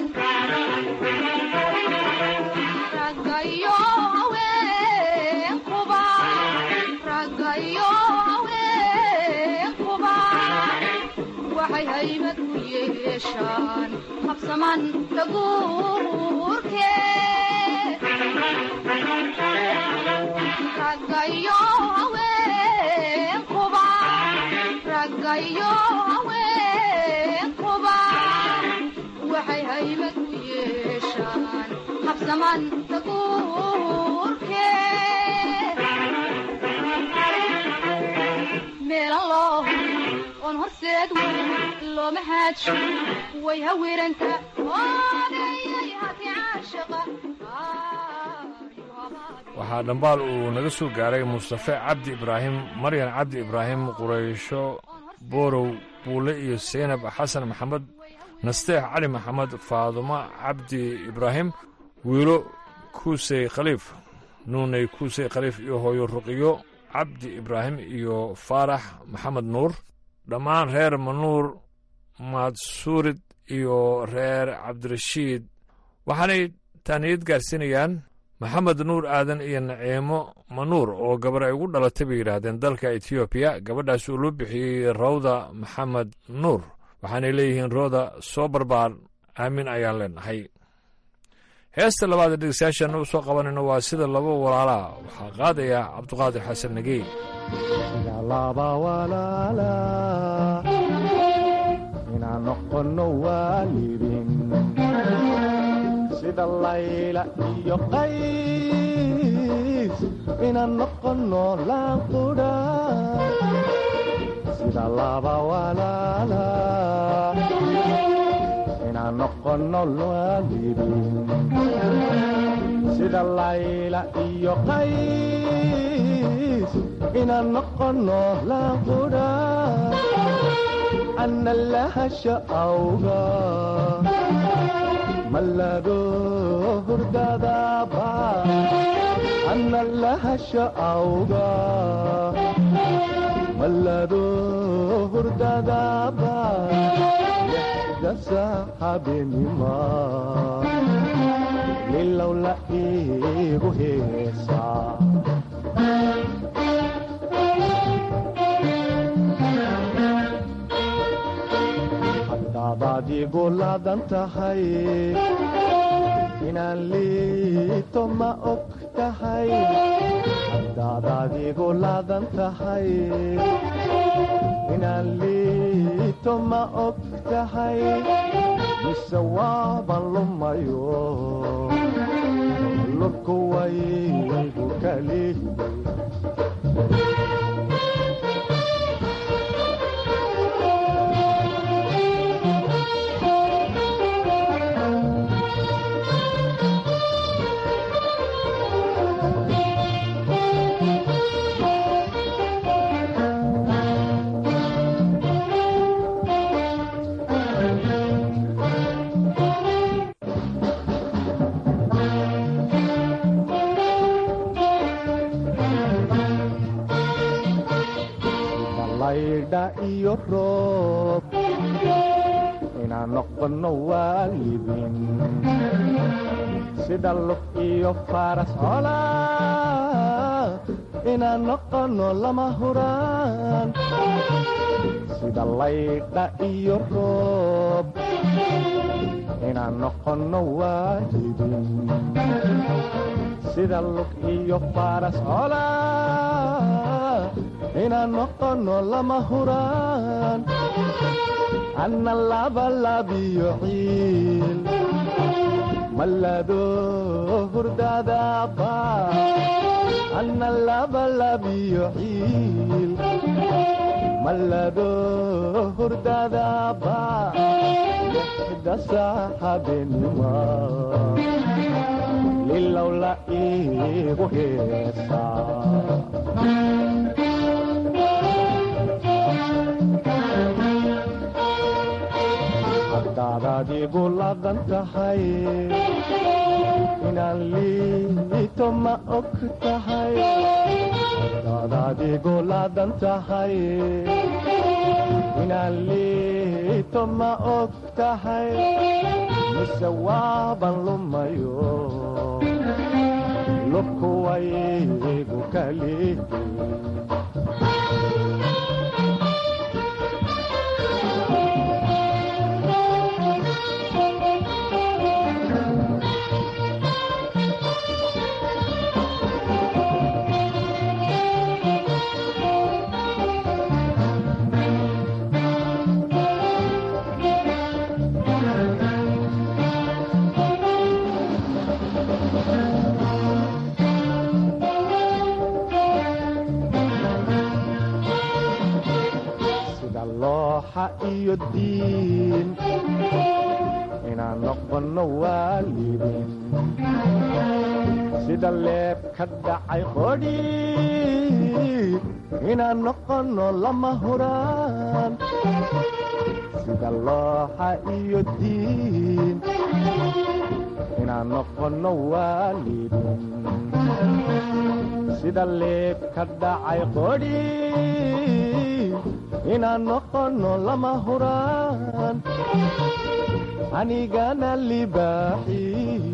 ragayo haweenkuba ragayo haweenkuba waxay haybad ku yeeshaan habsaman daguurke ragayo haweenkuba ragayo haweenkuba waxay haybad ku yeeshaan habsaman daguurke meelalo on horseed looma haadsho way hawiranta oodayay hati caashaqa waxaa dhambaal uu naga soo gaaray mustafe cabdi ibraahim maryan cabdi ibraahim quraysho boorow buule iyo seynab xasan maxamed nasteex cali maxamed faadumo cabdi ibraahim wiilo kuusey khaliif nuunay kuusey khaliif iyo hooyo ruqiyo cabdi ibraahim iyo faarax maxamed nuur dhammaan reer manuur maadsuurid iyo reer cabdirashiid waxaanay taaniyad gaarsiinayaan maxamed nuur aadan iyo naciimo manuur oo gabar ay ugu dhalatay bay yidhaahdeen dalka etoobiya gabadhaas uu loo bixiyey rawda maxamed nuur waxaanay leeyihiin rooda soo barbaar aamin ayaan leenahay heesta labaad ee dhegeystayaashaan u soo qabanayno waa sida laba walaalaa waxaa qaadaya cabduqaadir xasan nagey sida laba walaala inaan noqono waalidin sida layla iyo qays inaan noqono laanqudha sida laba walaala inaan noqono waalidin sida layla iyo qays inaan noqono laanqudha ana lahasha awga malado hurdadaba ana lahasha awga malado hurdadaba dasaxabenima lilowla igu heesa haddaadaad igu laadan tahay inaan liito ma og tahay haddaadaad igu laadan tahay inaan liito ma og tahay mise waaban lumayo lurku waygu kali iyo roob inaan noqono waalidin sida lug iyo faras cola inaan noqono lama huraan sida laydha iyo roob inaan noqono waalidin sida lug iyo faras cola inaan noqono lama huraan ana labalabiyo ciil malado hurdadaba ana labalabiyo ciil malado hurdadaba lixda saaxabenima lilowla igu heesa adigu laadan tahay inaan liito ma og tahay hadaad adigu laadan tahay inaan liito ma og tahay mise waaban lumayo lubku waygu kalihi iyo diin inaan noqono waalidin sida leeb ka dhacay qodhi inaan noqono lama huraan sida looxa iyo diin inaan noqono waalidin sida leeb ka dhacay qodhi inaan noqono lama huraan anigana libaaxi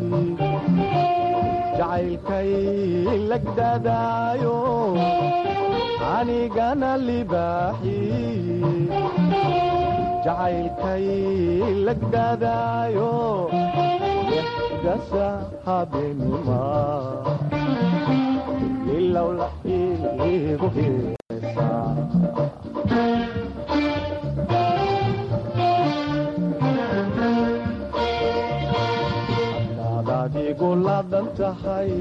jacaylkay lagdadaayo anigana libaaxi jacaylkay lagdadaayo dasa habeenima ilowla igu heesaa adigu laadan tahay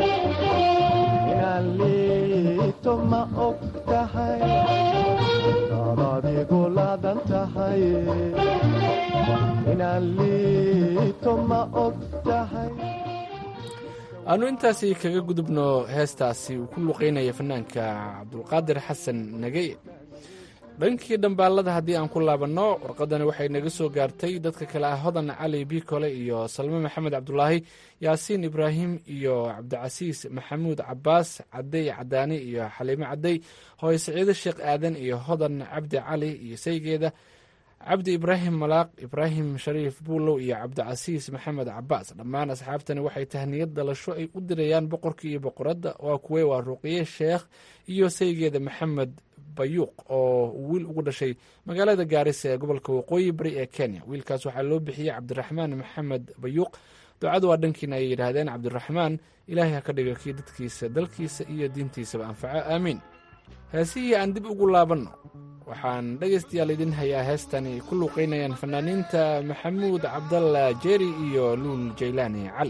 inaan liito ma og tahay hadaad adigu laadan tahay inaan liito ma og tahay aanu intaasi kaga gudubno heestaasi uu ku luqaynaya fanaanka cabdulqaadir xasan nagey dhankii dhambaalada haddii aan ku laabanno warqadani waxay naga soo gaartay dadka kale ah hodan cali biikole iyo salme maxamed cabdulaahi yaasiin ibraahim iyo cabdicasiis maxamuud cabaas cadey cadaani iyo xaliime cadey hooye saciide sheekh aadan iyo hodan cabdi cali iyo saygeeda cabdi ibraahim malaaq ibraahim shariif buulow iyo cabdicasiis maxamed cabaas dhammaan asxaabtani waxay tahniyad dhalasho ay u dirayaan boqorka iyo boqoradda waa kuwe waa ruqiye sheekh iyo saygeeda maxamed bayuuq oo wiil ugu dhashay magaalada gaarisa ee gobolka waqooyi bari ee kenya wiilkaas waxaa loo bixiyey cabdiraxmaan maxamed bayuuq ducadu waa dhankiina ay yidhaahdeen cabdiraxmaan ilaahay ha ka dhigo kii dadkiisa dalkiisa iyo diintiisaba anfaco aamiin heesihii aan dib ugu laabanno waxaan dhegaystayaal idin hayaa heestani ku luuqaynayaan fanaaniinta maxamuud cabdalla jeeri iyo luul jaylaani cali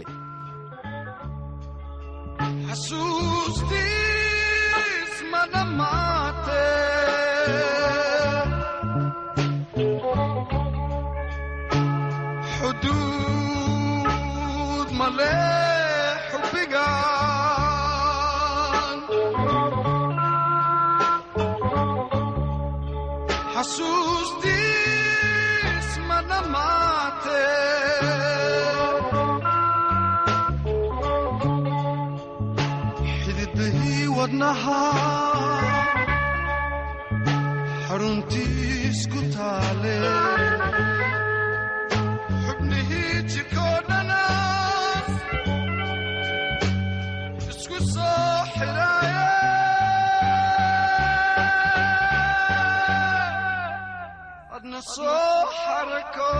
xuduud male xubigan xasuustiis ma dhammaate xididahii wadnaha xaruntiis ku taale xubnihii jirkoo dhana isku soo xidhaaye adna soo xarako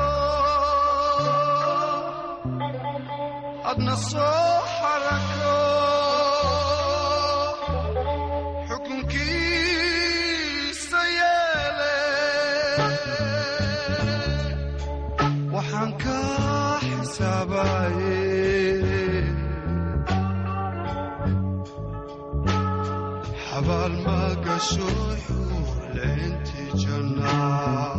xukunkiisa yeele waxaan ka xisaabaye xabaal ma gasho xuulaynti jannaa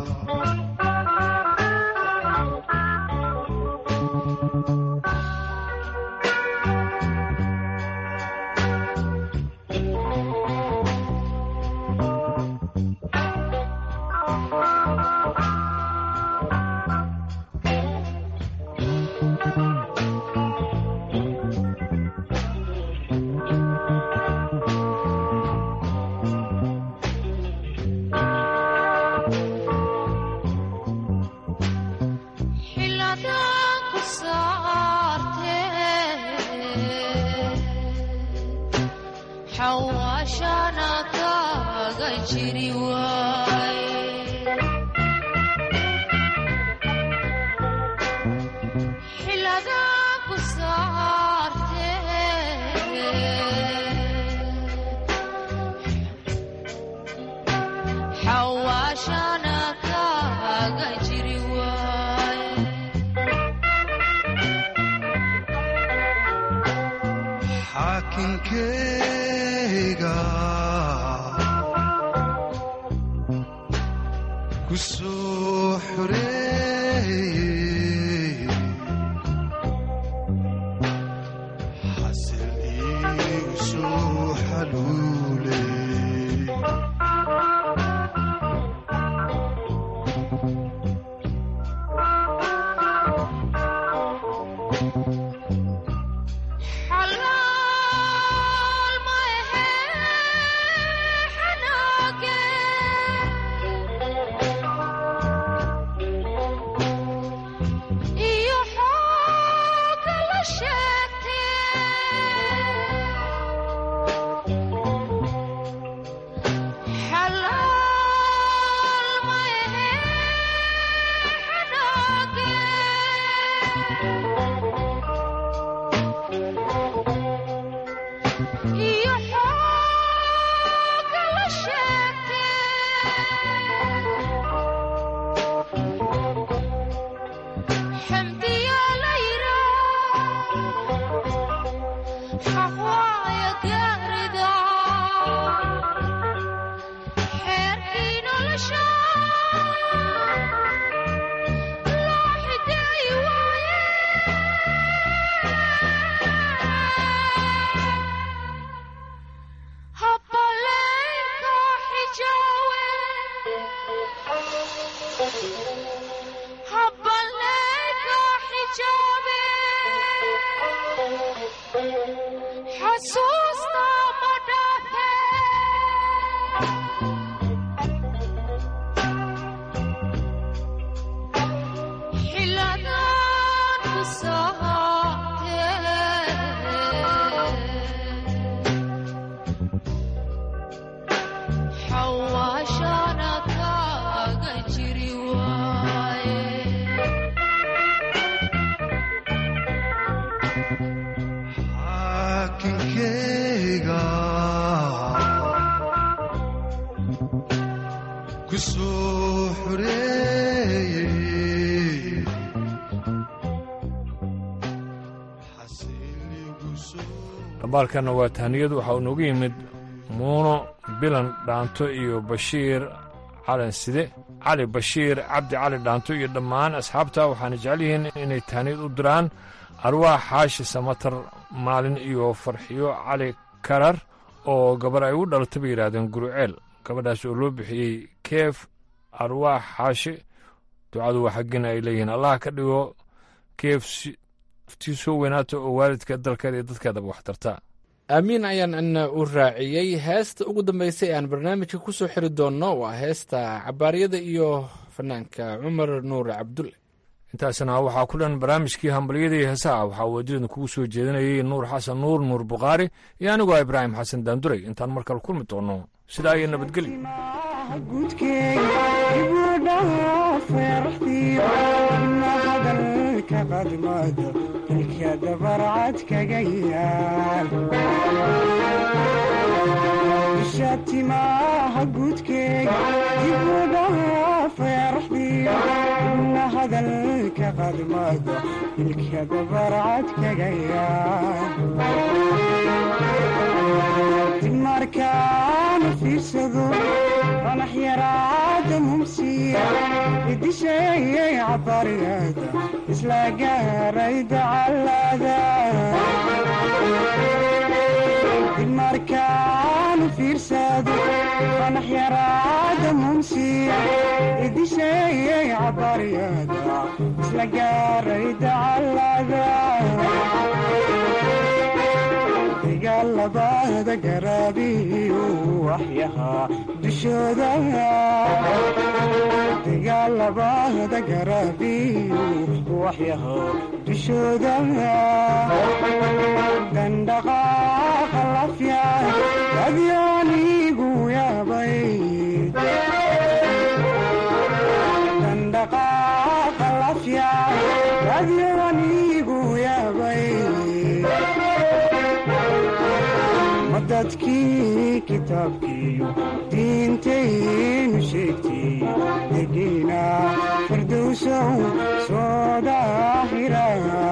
jiri waaye xiladaa ku saartee xawaashana kaaga jiri waaye xaakinkeyga ku soo xoreeyey xasil iigu soo xaluuley xaakinkeyga ku soo xoreeyey dhambaalkanna waa tahniyadu waxaa uu noogu yimid muuno bilan dhaanto iyo bashiir calan side cali bashiir cabdi cali dhaanto iyo dhammaan asxaabta waxaana jecel yihiin inay tahniyad u diraan arwaax xaashi samatar maalin iyo farxiyo cali karar oo gabar ay u dhalatay bay yidhaahdeen guruceel gabadhaas oo loo bixiyey keef arwaax xaashi ducadu waa xaggina ay leeyihiin allah ka dhigo keef tii soo weynaata oo waalidka dalkeeda iyo dadkeedaba wax tarta aamiin ayaan ana u raaciyey heesta ugu dambaysay aan barnaamijka ku soo xiri doonno waa heesta cabaaryada iyo fanaanka cumar nuur cabdulle intaasna waxaa ku dhan barnaamijkii hambalyada iyo heesaha waxaa wadidan kugu soo jeedinayay nuur xasan nuur bukhaari iyo anigoo ibraahim xasan daanduray intaan mar kale kulmi doonno sidaa iyo nabadgelyo shatimaha guudkeega dibudhaha feeraxdiyo ibna hadalka qadmada ilka dabarcad kaga yaadib markaana fiirsado qanax yaraada mumsiya idisheeyay cabariyada isla gaaray dacalada markaan fiirsado qanax yaraada mumsiya idisheeyay cabaryada isla gaaray dacalada dagaalabada garaabiyo waxyahaa dushooda dagaalabada garaabiyo waxyahaa dushooda dandhaqaaqa lafya adyaanigu yaabay adyo anigu yaabay madadkii kitaabkiiyo diintaynu sheegtay degiina firdowsow soo daahira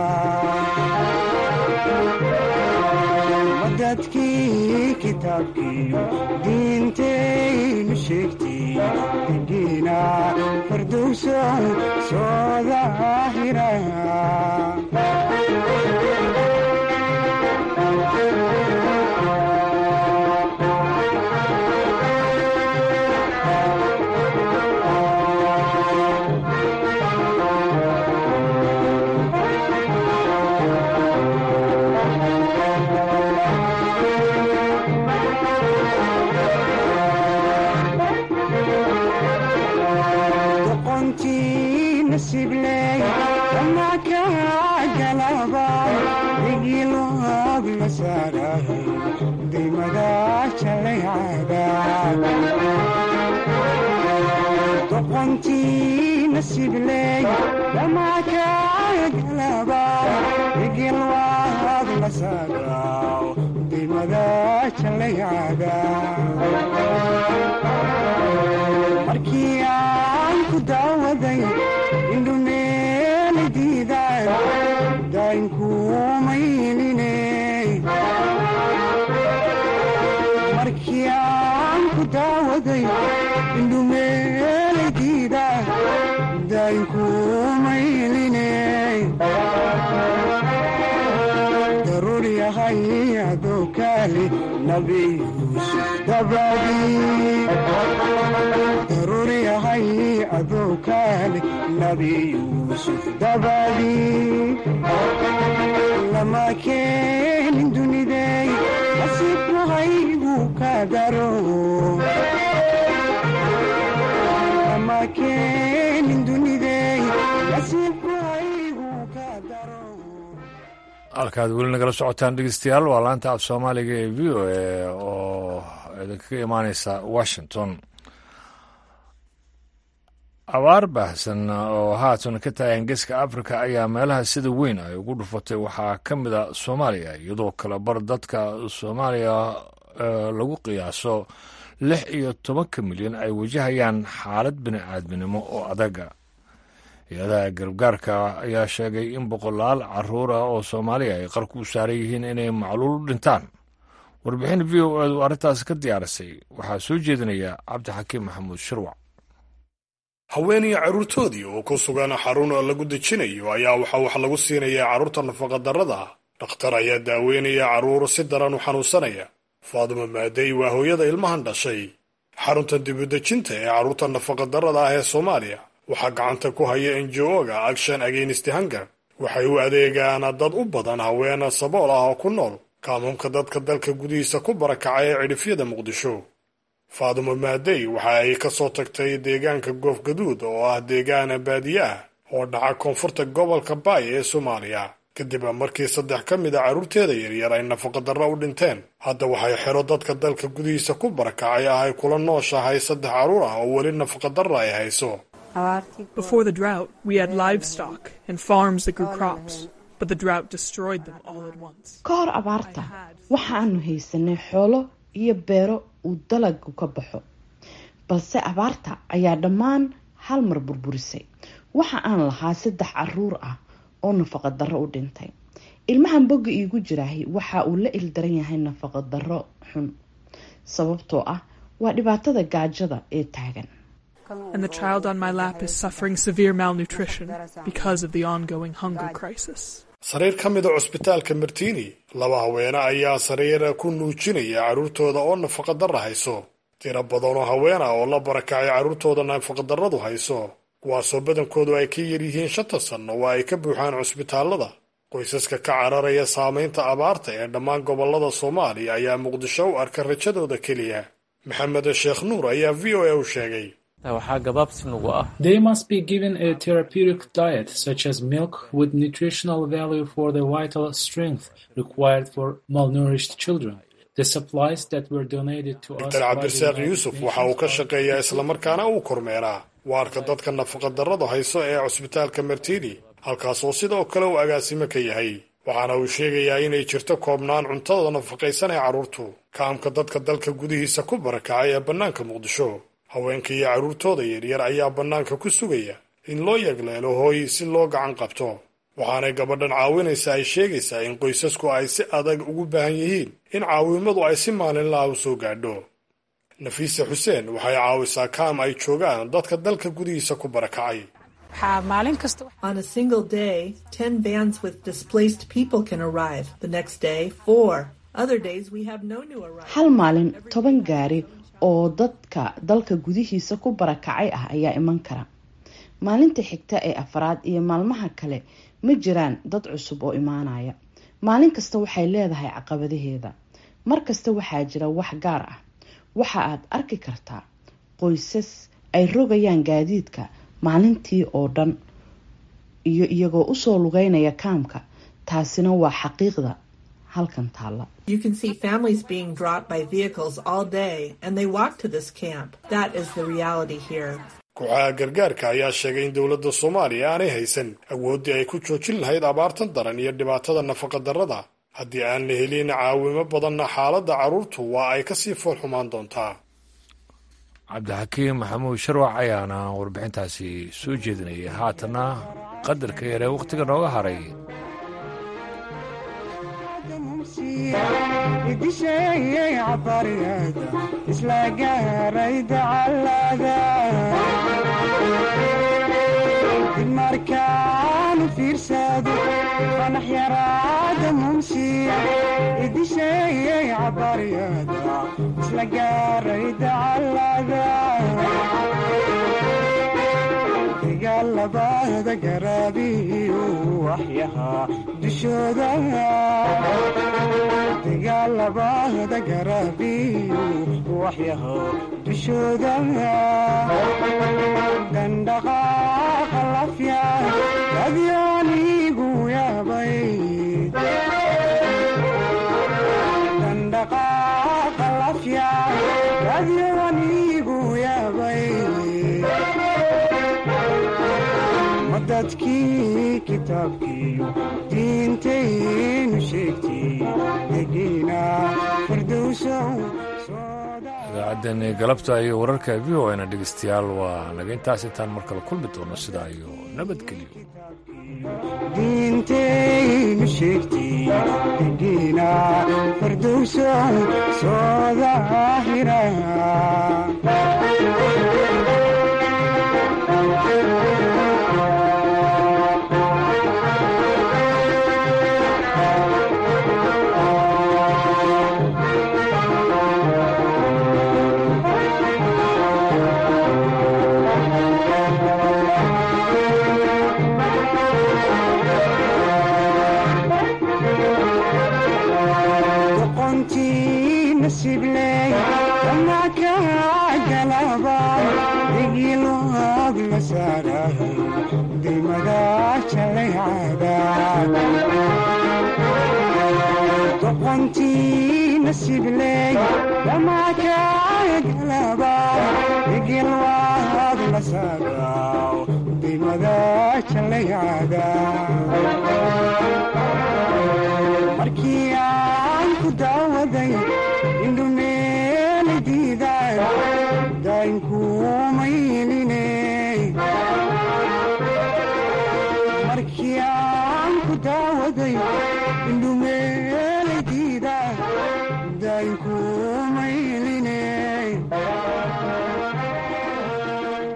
madadkii kitaabkiiyo diintaynu sheegtay degiina firdowsow soo daahira nasibley kama ka galaba digiloob la saaray dimada jalayada doqontii nasibley kama ka galaba digiloob la saaray dimada jalayada markii aan ku daawaday indhumeelidiidaay daynkuumayline markii aan ku daawaday indhumeelidiidaay daynkuumayline daruur yahay adoo kaali nabi yuusuf dabadii daruur yahay adoo kaali nabi yuusuf dabadii lama keenin dunidey nasiibku haygu ka daro lama keenin dunidey nasiibku haygu ka daro halkaad weli nagala socotaan dhegeystayaal waa laanta af soomaaliga ee v o a oo idinkaga imaaneysa washington. abaar baahsan oo haatan ka taagan geeska afrika ayaa meelaha sida weyn ay ugu dhufatay waxaa ka mid a soomaaliya iyadoo kale bar dadka soomaaliya lagu qiyaaso 16 milyan ay wajahayaan xaalad bini'aadminimo oo adaga. hay-adaha gargaarka ayaa sheegay in boqolaal caruur ah oo soomaaliya ay qarku u saaran yihiin inay macluul dhintaan. warbixin v o edu arrintaas ka diyaarisay waxaa soo jeedinaya cabdixakiim maxamuud shirwac. haweenaya carruurtoodii oo ku sugan xarun lagu dejinayo ayaa waxaa wax lagu siinayaa carruurta nafaqadarrada. dhakhtar ayaa daaweynaya carruur si daran u xanuunsanaya. faadimo maadey waa hooyada ilmahan dhashay. xarunta dibudejinta ee carruurta nafaqadarrada ah ee soomaaliya waxaa gacanta ku haya NGO-ga Action Against Hunger. waxay u adeegaan dad u badan haween sabool ah oo ku nool kaamamka dadka dalka gudihiisa ku barakacay ee cidhifyada muqdisho. faadimo maadey waxa ay ka soo tagtay deegaanka goof gaduud oo ah deegaan baadiye ah oo dhaca koonfurta gobolka baay ee soomaaliya kadib markii 3 ka mid a carruurteeda yaryar ay nafaqadarro u dhinteen. hadda waxay xero dadka dalka gudihiisa ku barakacay ah ay kula nooshahay 3 carruur ah oo weli nafaqadarro ay hayso. Before the drought, we had livestock and farms that grew crops, but the drought destroyed them all at once. Ka hor abaarta, waxaanu haysanay xoolo iyo beero uu dalaggu ka baxo. balse abaarta ayaa dhammaan hal mar burburisay. waxa aan lahaa 3 carruur ah oo nafaqo darro u dhintay. ilmahan bogga iigu jiraahay waxa uu la ildaran yahay nafaqo darro xun sababtoo ah waa dhibaatada gaajada ee taagan. And the child on my lap is suffering severe malnutrition because of the ongoing hunger crisis. sariir ka mid a cusbitaalka Martini 2 haweene ayaa sariir ku nuujinaya carruurtooda oo nafaqo darro hayso. tiro badan oo haween ah oo la barakacay carruurtooda nafaqo darradu hayso kuwaasoo badankoodu ay ka yar yihiin 5 sano oo ay ka buuxaan cusbitaalada. qoysaska ka cararaya saamaynta abaarta ee dhammaan gobollada Soomaaliya ayaa Muqdisho u arka rajadooda keliya. Maxamed Sheekh Nuur ayaa VOA u sheegay They must be given a therapeutic diet such as milk with nutritional value for the vital strength required for malnourished children. The supplies that were donated to us Dr. Cabdirasaaq Yuusuf waxa uu ka shaqeeyaa isla markaana uu kormeeraa waarka dadka nafaqo darrada hayso ee cusbitaalka Martini. halkaasoo sidoo kale uu agaasimo ka yahay. waxaana uu sheegayaa inay jirto koobnaan cuntada nafaqaysan ee carruurtu. kaamka dadka dalka gudihiisa ku barakacay ee bannaanka muqdisho, haweenka iyo carruurtooda yaryar ayaa bannaanka ku sugaya in loo yagleelo hooy si loo gacan qabto. waxaanay gabadhan caawinaysa ay sheegaysaa in qoysasku ay si adag ugu baahan yihiin in caawimadu ay si maalinlaha u soo gaadho. nafiisa xuseen waxay caawisaa kaam ay joogaan dadka dalka gudihiisa ku barakacay. On a single day, 10 vans with displaced people can arrive. The next day, 4. Other days, we have no new arrivals. hal maalin 10 gaari oo dadka dalka gudihiisa ku barakacay ah ayaa iman kara. maalinta xigta ee afraad iyo maalmaha kale ma jiraan dad cusub oo imaanaya. maalin kasta waxay leedahay caqabadaheeda. mar kasta waxaa jira wax gaar ah. waxa aad arki kartaa qoysas ay rogayaan gaadiidka maalintii oo dhan iyo iyagoo usoo lugeynaya kaamka. taasina waa xaqiiqda halkan taala. You can see families being dropped by vehicles all day and they walk to this camp. That is the reality here. kooxaha gargaarka ayaa sheegay in dowladda Soomaaliya aanay haysan awooddii ay ku joojin lahayd abaartan daran iyo dhibaatada nafaqa darrada. haddii aan la helin caawimo badanna xaaladda carruurtu waa ay kasii fool xumaan doontaa. cabdixakiim maxamuud sharwac ayaana warbixintaasi soo jeedinayay. haatana qadarka yaree wakhtiga nooga haray idisheeyay cabariyada isla gaarayda callada markaan fiirsado fanax yaraada mumsiya idisheeyay cabariyada isla gaarayda callada dagaalabada garaabiyo waxyahaa dushooda dagaalabada garaabiyo waxyahaa dushooda dandhaqaaqa lafya adyaanigu yaabay dandhaqaaqa lafya adyaanigu yaabay dadkii kitaabkiiyo diintaynu sheegtay degiina firdowsow. idaacaddan galabta iyo wararka v o na dhegeystayaal waa naga intaas. intaan mar kale kulmi doono sidaa iyo nabadgelyo. diintaynu sheegtay degiina firdowsow soo daahira. doqontii nasibley damaa kaagalaba igilwaad la saagaw dimada jalayada markii aan ku daawaday